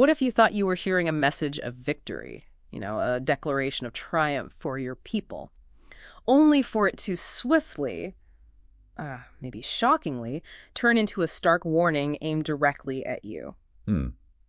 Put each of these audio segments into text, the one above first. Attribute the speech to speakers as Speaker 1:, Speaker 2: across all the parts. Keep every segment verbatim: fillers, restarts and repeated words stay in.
Speaker 1: What if you thought you were hearing a message of victory, you know, a declaration of triumph for your people, only for it to swiftly, uh, maybe shockingly, turn into a stark warning aimed directly at you?
Speaker 2: Hmm.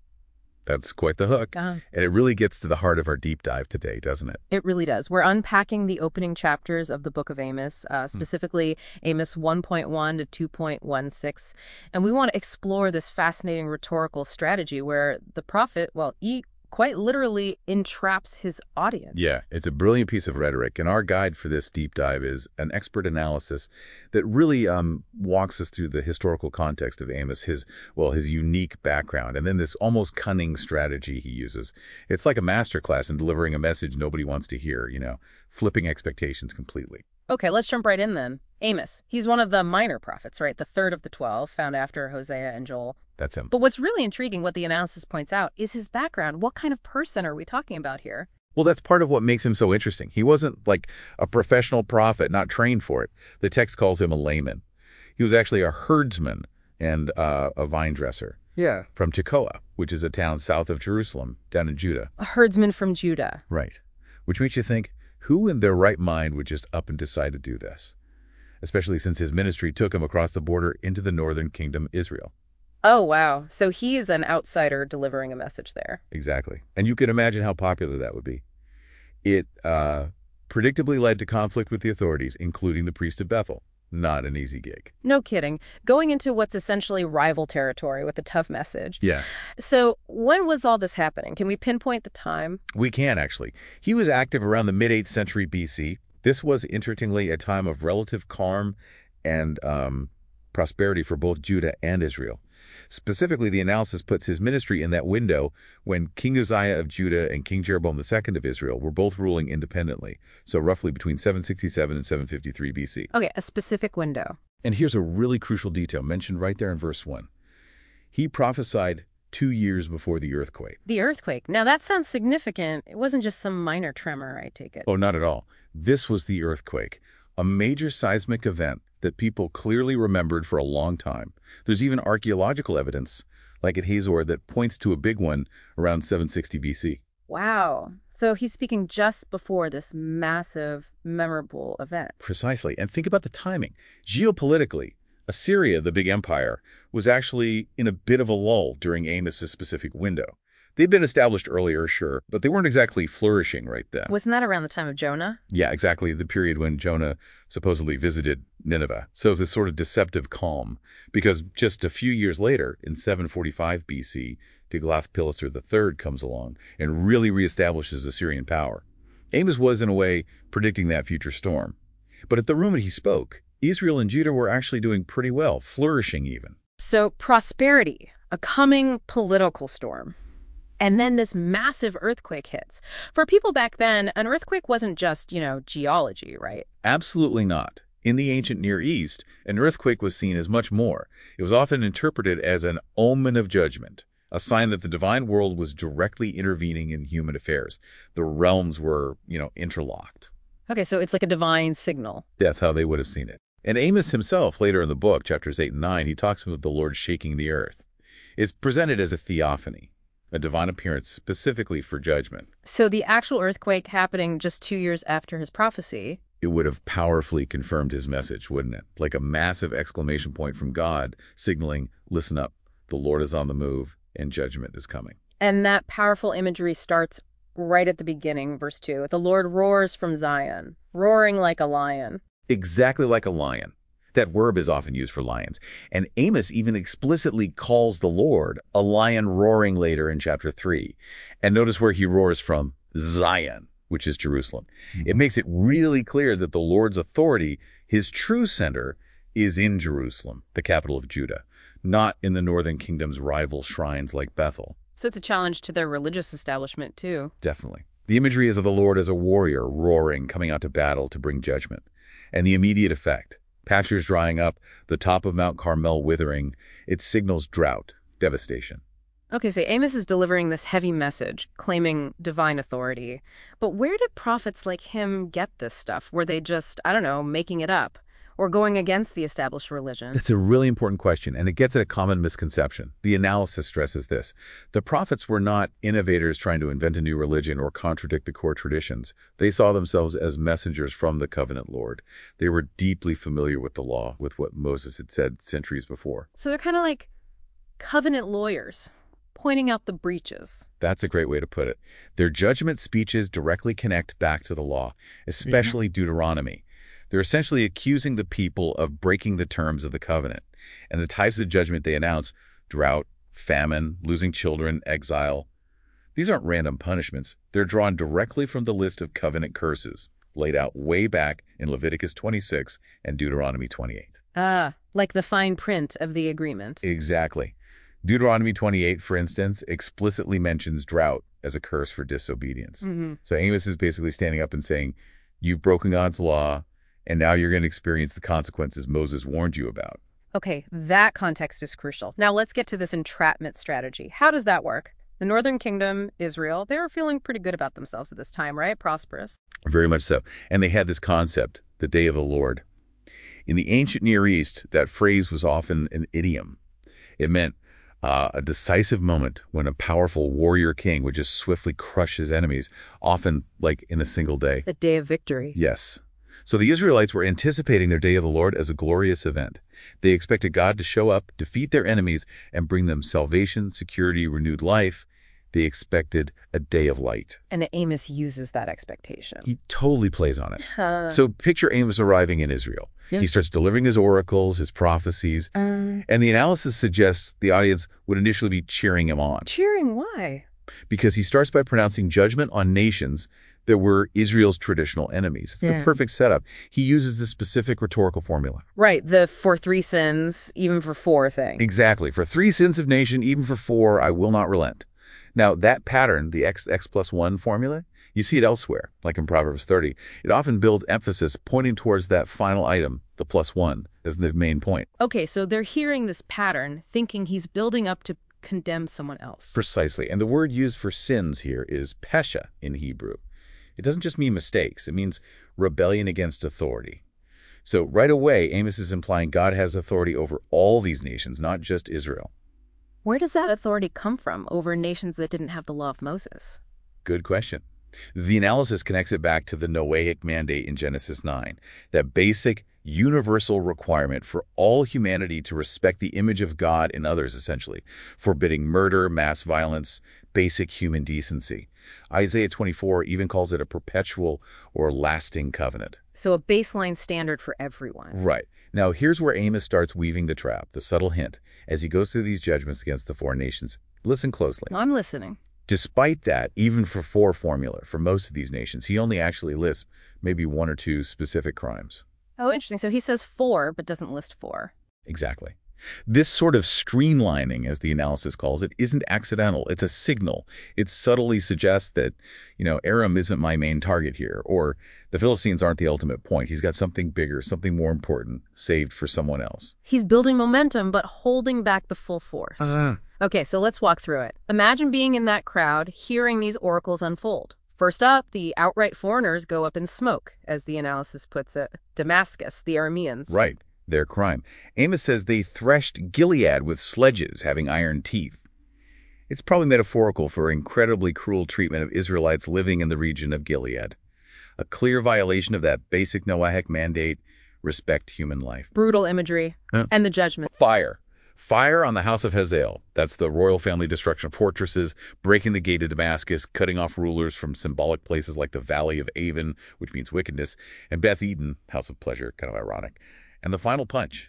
Speaker 2: That's quite the hook.
Speaker 1: Uh,
Speaker 2: And it really gets to the heart of our deep dive today, doesn't it?
Speaker 1: It really does. We're unpacking the opening chapters of the book of Amos, uh, specifically Amos one point one to two point one six. And we want to explore this fascinating rhetorical strategy where the prophet, well, he quite literally entraps his audience.
Speaker 2: Yeah, it's a brilliant piece of rhetoric, and our guide for this deep dive is an expert analysis that really um, walks us through the historical context of Amos, his, well, his unique background, and then this almost cunning strategy he uses. It's like a masterclass in delivering a message nobody wants to hear, you know, flipping expectations completely.
Speaker 1: Okay, let's jump right in then. Amos, he's one of the minor prophets, right? The third of the twelve, found after Hosea and Joel.
Speaker 2: That's him.
Speaker 1: But what's really intriguing, what the analysis points out, is his background. What kind of person are we talking about here?
Speaker 2: Well, that's part of what makes him so interesting. He wasn't like a professional prophet, not trained for it. The text calls him a layman. He was actually a herdsman and uh, a vine dresser.
Speaker 1: Yeah.
Speaker 2: From Tekoa, which is a town south of Jerusalem, down in Judah.
Speaker 1: A herdsman from Judah.
Speaker 2: Right. Which makes you think, who in their right mind would just up and decide to do this? Especially since his ministry took him across the border into the northern kingdom, Israel.
Speaker 1: Oh, wow. So he is an outsider delivering a message there.
Speaker 2: Exactly. And you can imagine how popular that would be. It uh, predictably led to conflict with the authorities, including the priest of Bethel. Not an easy gig.
Speaker 1: No kidding. Going into what's essentially rival territory with a tough message.
Speaker 2: Yeah.
Speaker 1: So when was all this happening? Can we pinpoint the time?
Speaker 2: We can, actually. He was active around the mid eighth century B C. This was, interestingly, a time of relative calm and um, prosperity for both Judah and Israel. Specifically, the analysis puts his ministry in that window when King Uzziah of Judah and King Jeroboam the Second of Israel were both ruling independently, so roughly between seven sixty-seven and seven fifty-three B C.
Speaker 1: Okay, a specific window.
Speaker 2: And here's a really crucial detail mentioned right there in verse one. He prophesied two years before the earthquake.
Speaker 1: The earthquake. Now, that sounds significant. It wasn't just some minor tremor, I take it.
Speaker 2: Oh, not at all. This was the earthquake, a major seismic event that people clearly remembered for a long time. There's even archaeological evidence, like at Hazor, that points to a big one around seven sixty B C.
Speaker 1: Wow. So he's speaking just before this massive, memorable event.
Speaker 2: Precisely. And think about the timing. Geopolitically, Assyria, the big empire, was actually in a bit of a lull during Amos's specific window. They'd been established earlier, sure, but they weren't exactly flourishing right then.
Speaker 1: Wasn't that around the time of Jonah?
Speaker 2: Yeah, exactly, the period when Jonah supposedly visited Nineveh. So it was this sort of deceptive calm, because just a few years later, in seven forty-five B C, Tiglath-Pileser the third comes along and really reestablishes Assyrian power. Amos was, in a way, predicting that future storm. But at the moment he spoke, Israel and Judah were actually doing pretty well, flourishing even.
Speaker 1: So prosperity, a coming political storm. And then this massive earthquake hits. For people back then, an earthquake wasn't just, you know, geology, right?
Speaker 2: Absolutely not. In the ancient Near East, an earthquake was seen as much more. It was often interpreted as an omen of judgment, a sign that the divine world was directly intervening in human affairs. The realms were, you know, interlocked.
Speaker 1: Okay, so it's like a divine signal.
Speaker 2: That's how they would have seen it. And Amos himself, later in the book, chapters eight and nine, he talks about the Lord shaking the earth. It's presented as a theophany, a divine appearance specifically for judgment.
Speaker 1: So the actual earthquake happening just two years after his prophecy.
Speaker 2: It would have powerfully confirmed his message, wouldn't it? Like a massive exclamation point from God signaling, listen up, the Lord is on the move and judgment is coming.
Speaker 1: And that powerful imagery starts right at the beginning, verse two. The Lord roars from Zion, roaring like a lion.
Speaker 2: Exactly like a lion. That verb is often used for lions. And Amos even explicitly calls the Lord a lion roaring later in chapter three. And notice where he roars from, Zion, which is Jerusalem. Mm-hmm. It makes it really clear that the Lord's authority, his true center, is in Jerusalem, the capital of Judah, not in the northern kingdom's rival shrines like Bethel.
Speaker 1: So it's a challenge to their religious establishment, too.
Speaker 2: Definitely. The imagery is of the Lord as a warrior roaring, coming out to battle to bring judgment. And the immediate effect, pastures drying up, the top of Mount Carmel withering, it signals drought, devastation.
Speaker 1: Okay, so Amos is delivering this heavy message, claiming divine authority. But where did prophets like him get this stuff? Were they just, I don't know, making it up? or going against the established religion?
Speaker 2: That's a really important question, and it gets at a common misconception. The analysis stresses this. The prophets were not innovators trying to invent a new religion or contradict the core traditions. They saw themselves as messengers from the covenant Lord. They were deeply familiar with the law, with what Moses had said centuries before.
Speaker 1: So they're kind of like covenant lawyers, pointing out the breaches.
Speaker 2: That's a great way to put it. Their judgment speeches directly connect back to the law, especially mm-hmm. Deuteronomy. They're essentially accusing the people of breaking the terms of the covenant. And the types of judgment they announce, drought, famine, losing children, exile, these aren't random punishments. They're drawn directly from the list of covenant curses laid out way back in Leviticus twenty-six and Deuteronomy twenty-eight.
Speaker 1: Ah, like the fine print of the agreement.
Speaker 2: Exactly. Deuteronomy twenty-eight, for instance, explicitly mentions drought as a curse for disobedience.
Speaker 1: Mm-hmm.
Speaker 2: So Amos is basically standing up and saying, you've broken God's law, and now you're going to experience the consequences Moses warned you about.
Speaker 1: Okay, that context is crucial. Now let's get to this entrapment strategy. How does that work? The Northern Kingdom, Israel, they were feeling pretty good about themselves at this time, right? Prosperous.
Speaker 2: Very much so. And they had this concept, the day of the Lord. In the ancient Near East, that phrase was often an idiom. It meant Uh, a decisive moment when a powerful warrior king would just swiftly crush his enemies, often like in a single day.
Speaker 1: The day of victory.
Speaker 2: Yes. So the Israelites were anticipating their day of the Lord as a glorious event. They expected God to show up, defeat their enemies, and bring them salvation, security, renewed life. They expected a day of light.
Speaker 1: And Amos uses that expectation.
Speaker 2: He totally plays on it.
Speaker 1: Uh,
Speaker 2: so picture Amos arriving in Israel. Yeah. He starts delivering his oracles, his prophecies,
Speaker 1: um,
Speaker 2: and the analysis suggests the audience would initially be cheering him on.
Speaker 1: Cheering? Why?
Speaker 2: Because he starts by pronouncing judgment on nations that were Israel's traditional enemies. It's
Speaker 1: yeah.
Speaker 2: the perfect setup. He uses this specific rhetorical formula.
Speaker 1: Right, the for three sins, even for four thing.
Speaker 2: Exactly. For three sins of nation, even for four, I will not relent. Now, that pattern, the x, x plus one formula, you see it elsewhere, like in Proverbs thirty. It often builds emphasis pointing towards that final item, the plus one, as the main point.
Speaker 1: Okay, so they're hearing this pattern, thinking he's building up to condemn someone else.
Speaker 2: Precisely. And the word used for sins here is pesha in Hebrew. It doesn't just mean mistakes. It means rebellion against authority. So right away, Amos is implying God has authority over all these nations, not just Israel.
Speaker 1: Where does that authority come from over nations that didn't have the law of Moses?
Speaker 2: Good question. The analysis connects it back to the Noahic mandate in Genesis nine, that basic, universal requirement for all humanity to respect the image of God in others, essentially, forbidding murder, mass violence, basic human decency. Isaiah twenty-four even calls it a perpetual or lasting covenant.
Speaker 1: So a baseline standard for everyone.
Speaker 2: Right. Now, here's where Amos starts weaving the trap, the subtle hint, as he goes through these judgments against the foreign nations. Listen closely.
Speaker 1: I'm listening.
Speaker 2: Despite that, even for four formula, for most of these nations, he only actually lists maybe one or two specific crimes.
Speaker 1: Oh, interesting. So he says four, but doesn't list four.
Speaker 2: Exactly. This sort of streamlining, as the analysis calls it, isn't accidental. It's a signal. It subtly suggests that, you know, Aram isn't my main target here, or the Philistines aren't the ultimate point. He's got something bigger, something more important, saved for someone else.
Speaker 1: He's building momentum, but holding back the full force.
Speaker 2: Uh-huh.
Speaker 1: Okay, so let's walk through it. Imagine being in that crowd, hearing these oracles unfold. First up, the outright foreigners go up in smoke, as the analysis puts it. Damascus, the Arameans.
Speaker 2: Right. Their crime. Amos says they threshed Gilead with sledges having iron teeth. It's probably metaphorical for incredibly cruel treatment of Israelites living in the region of Gilead. A clear violation of that basic Noahic mandate, respect human life.
Speaker 1: Brutal imagery.
Speaker 2: Huh?
Speaker 1: And the judgment.
Speaker 2: Fire. Fire on the house of Hazael. That's the royal family destruction of fortresses, breaking the gate of Damascus, cutting off rulers from symbolic places like the Valley of Avon, which means wickedness, and Beth Eden, house of pleasure, kind of ironic. And the final punch.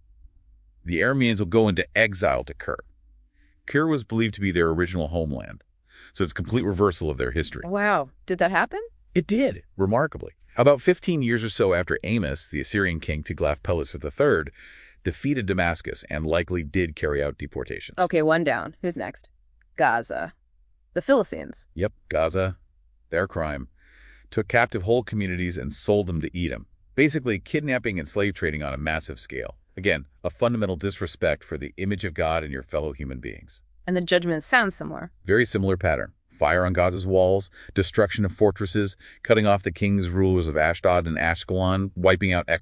Speaker 2: The Arameans will go into exile to Kir. Kir was believed to be their original homeland, so it's a complete reversal of their history.
Speaker 1: Wow. Did that happen?
Speaker 2: It did, remarkably. About fifteen years or so after Amos, the Assyrian king Tiglath-Pileser the third, defeated Damascus and likely did carry out deportations.
Speaker 1: Okay, one down. Who's next? Gaza. The Philistines.
Speaker 2: Yep, Gaza, their crime, took captive whole communities and sold them to Edom. Basically, kidnapping and slave trading on a massive scale. Again, a fundamental disrespect for the image of God and your fellow human beings.
Speaker 1: And the judgment sounds similar.
Speaker 2: Very similar pattern. Fire on Gaza's walls, destruction of fortresses, cutting off the kings, rulers of Ashdod and Ashkelon, wiping out Ekron.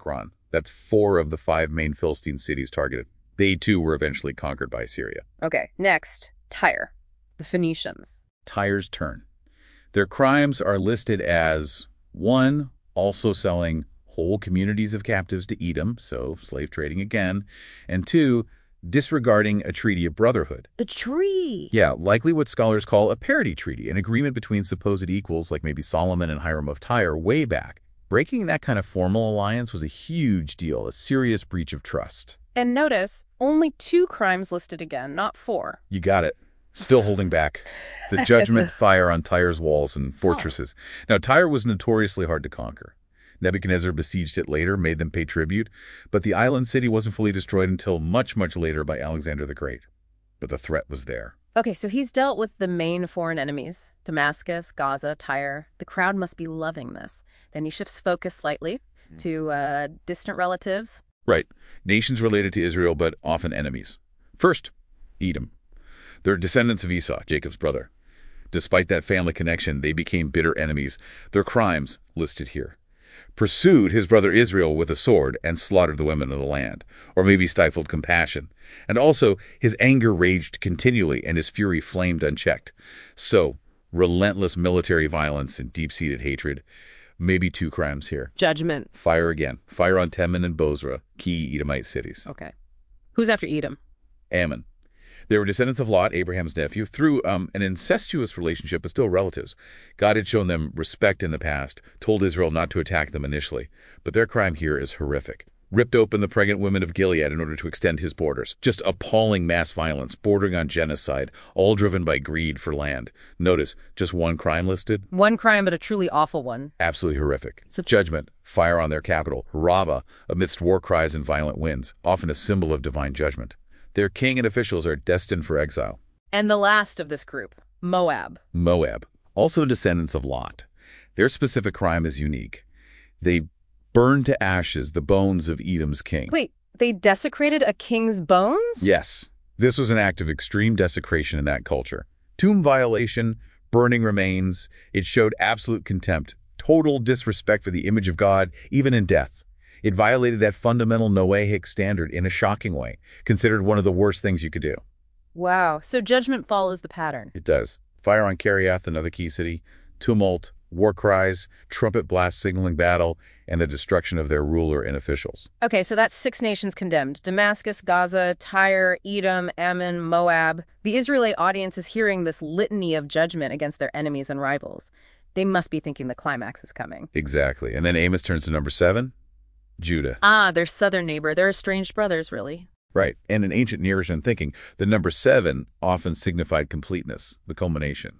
Speaker 2: That's four of the five main Philistine cities targeted. They, too, were eventually conquered by Syria.
Speaker 1: Okay, next, Tyre, the Phoenicians.
Speaker 2: Tyre's turn. Their crimes are listed as, one, also selling whole communities of captives to Edom, so slave trading again, and two, disregarding a treaty of brotherhood.
Speaker 1: A tree!
Speaker 2: Yeah, likely what scholars call a parity treaty, an agreement between supposed equals like maybe Solomon and Hiram of Tyre way back. Breaking that kind of formal alliance was a huge deal, a serious breach of trust.
Speaker 1: And notice, only two crimes listed again, not four.
Speaker 2: You got it. Still holding back. The judgment fire on Tyre's walls and fortresses. Now, Tyre was notoriously hard to conquer. Nebuchadnezzar besieged it later, made them pay tribute, but the island city wasn't fully destroyed until much, much later by Alexander the Great. But the threat was there.
Speaker 1: Okay, so he's dealt with the main foreign enemies, Damascus, Gaza, Tyre. The crowd must be loving this. Then he shifts focus slightly to uh, distant relatives.
Speaker 2: Right. Nations related to Israel, but often enemies. First, Edom. They're descendants of Esau, Jacob's brother. Despite that family connection, they became bitter enemies. Their crimes, listed here: pursued his brother Israel with a sword and slaughtered the women of the land, or maybe stifled compassion. And also, his anger raged continually and his fury flamed unchecked. So, relentless military violence and deep-seated hatred. Maybe two crimes here.
Speaker 1: Judgment.
Speaker 2: Fire again. Fire on Teman and Bozrah, key Edomite cities.
Speaker 1: Okay. Who's after Edom?
Speaker 2: Ammon. They were descendants of Lot, Abraham's nephew, through um, an incestuous relationship, but still relatives. God had shown them respect in the past, told Israel not to attack them initially. But their crime here is horrific. Ripped open the pregnant women of Gilead in order to extend his borders. Just appalling mass violence, bordering on genocide, all driven by greed for land. Notice, just one crime listed.
Speaker 1: One crime, but a truly awful one.
Speaker 2: Absolutely horrific. So, judgment, fire on their capital, Rabbah, amidst war cries and violent winds, often a symbol of divine judgment. Their king and officials are destined for exile.
Speaker 1: And the last of this group, Moab.
Speaker 2: Moab, also descendants of Lot. Their specific crime is unique. They burned to ashes the bones of Edom's king.
Speaker 1: Wait, they desecrated a king's bones?
Speaker 2: Yes. This was an act of extreme desecration in that culture. Tomb violation, burning remains. It showed absolute contempt, total disrespect for the image of God, even in death. It violated that fundamental Noahic standard in a shocking way, considered one of the worst things you could do.
Speaker 1: Wow. So judgment follows the pattern.
Speaker 2: It does. Fire on Kiriath, another key city, tumult, war cries, trumpet blasts signaling battle, and the destruction of their ruler and officials.
Speaker 1: Okay, so that's six nations condemned. Damascus, Gaza, Tyre, Edom, Ammon, Moab. The Israelite audience is hearing this litany of judgment against their enemies and rivals. They must be thinking the climax is coming.
Speaker 2: Exactly. And then Amos turns to number seven. Judah.
Speaker 1: Ah, their southern neighbor. They're estranged brothers, really.
Speaker 2: Right. And in ancient Near Eastern thinking, the number seven often signified completeness, the culmination.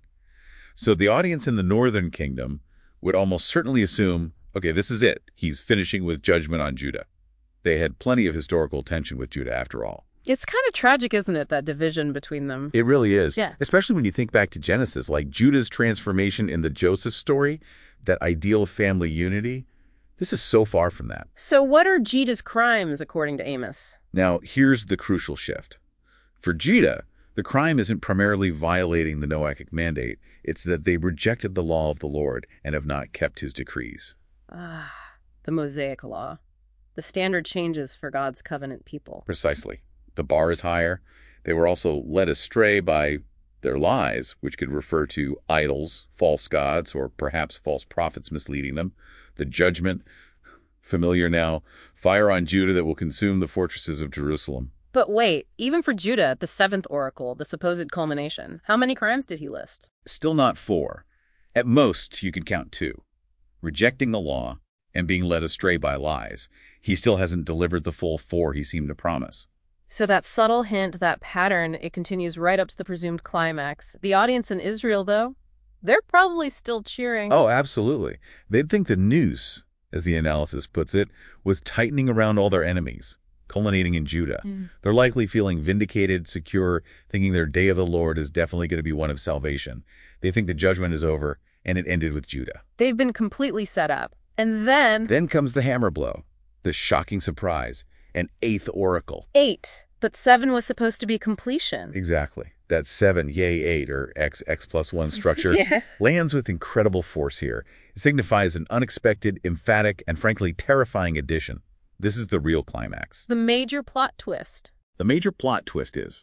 Speaker 2: So the audience in the northern kingdom would almost certainly assume, okay, this is it. He's finishing with judgment on Judah. They had plenty of historical tension with Judah after all.
Speaker 1: It's kind of tragic, isn't it, that division between them?
Speaker 2: It really is.
Speaker 1: Yeah.
Speaker 2: Especially when you think back to Genesis, like Judah's transformation in the Joseph story, that ideal family unity. This is so far from that.
Speaker 1: So what are Judah's crimes, according to Amos?
Speaker 2: Now, here's the crucial shift. For Judah, the crime isn't primarily violating the Noahic mandate. It's that they rejected the law of the Lord and have not kept his decrees.
Speaker 1: Ah, the Mosaic law. The standard changes for God's covenant people.
Speaker 2: Precisely. The bar is higher. They were also led astray by their lies, which could refer to idols, false gods, or perhaps false prophets misleading them. The judgment, familiar now, fire on Judah that will consume the fortresses of Jerusalem.
Speaker 1: But wait, even for Judah, the seventh oracle, the supposed culmination, how many crimes did he list?
Speaker 2: Still not four. At most, you could count two. Rejecting the law and being led astray by lies, he still hasn't delivered the full four he seemed to promise.
Speaker 1: So that subtle hint, that pattern, it continues right up to the presumed climax. The audience in Israel, though, they're probably still cheering.
Speaker 2: Oh, absolutely. They'd think the noose, as the analysis puts it, was tightening around all their enemies, culminating in Judah. Mm. They're likely feeling vindicated, secure, thinking their day of the Lord is definitely going to be one of salvation. They think the judgment is over, and it ended with Judah.
Speaker 1: They've been completely set up. And then...
Speaker 2: Then comes the hammer blow, the shocking surprise, an eighth oracle.
Speaker 1: Eight. But seven was supposed to be completion.
Speaker 2: Exactly. That seven, yay, eight, or x, x plus one structure
Speaker 1: yeah.
Speaker 2: lands with incredible force here. It signifies an unexpected, emphatic, and frankly terrifying addition. This is the real climax.
Speaker 1: The major plot twist.
Speaker 2: The major plot twist is,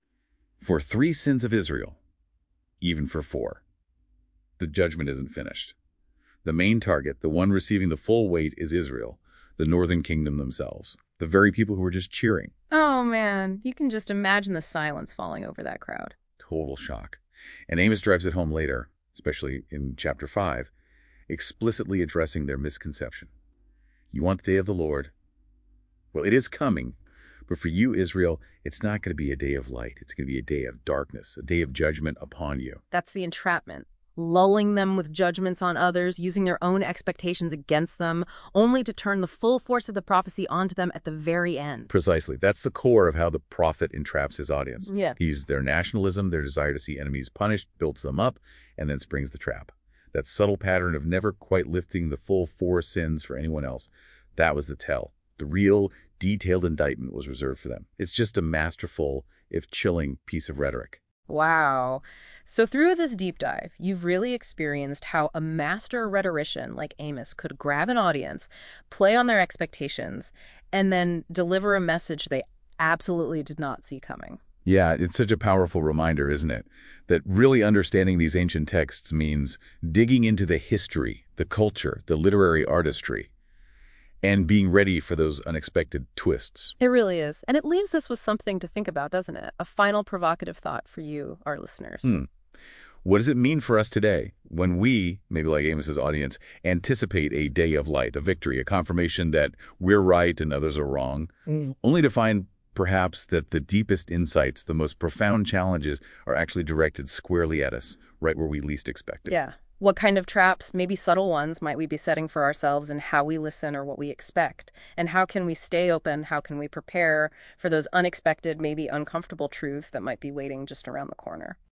Speaker 2: for three sins of Israel, even for four, the judgment isn't finished. The main target, the one receiving the full weight, is Israel, the northern kingdom themselves, the very people who were just cheering.
Speaker 1: Oh, man. You can just imagine the silence falling over that crowd.
Speaker 2: Total shock. And Amos drives it home later, especially in chapter five, explicitly addressing their misconception. You want the day of the Lord? Well, it is coming, but for you, Israel, it's not going to be a day of light. It's going to be a day of darkness, a day of judgment upon you.
Speaker 1: That's the entrapment. Lulling them with judgments on others, using their own expectations against them, only to turn the full force of the prophecy onto them at the very end.
Speaker 2: Precisely. That's the core of how the prophet entraps his audience.
Speaker 1: Yeah.
Speaker 2: He uses their nationalism, their desire to see enemies punished, builds them up, and then springs the trap. That subtle pattern of never quite lifting the full four sins for anyone else, that was the tell. The real, detailed indictment was reserved for them. It's just a masterful, if chilling, piece of rhetoric.
Speaker 1: Wow. So through this deep dive, you've really experienced how a master rhetorician like Amos could grab an audience, play on their expectations, and then deliver a message they absolutely did not see coming.
Speaker 2: Yeah, it's such a powerful reminder, isn't it? That really understanding these ancient texts means digging into the history, the culture, the literary artistry, and being ready for those unexpected twists.
Speaker 1: It really is. And it leaves us with something to think about, doesn't it? A final provocative thought for you, our listeners.
Speaker 2: Hmm. What does it mean for us today when we, maybe like Amos's audience, anticipate a day of light, a victory, a confirmation that we're right and others are wrong, mm. only to find perhaps that the deepest insights, the most profound challenges are actually directed squarely at us, right where we least expect it?
Speaker 1: Yeah. What kind of traps, maybe subtle ones, might we be setting for ourselves in how we listen or what we expect? And how can we stay open? How can we prepare for those unexpected, maybe uncomfortable truths that might be waiting just around the corner?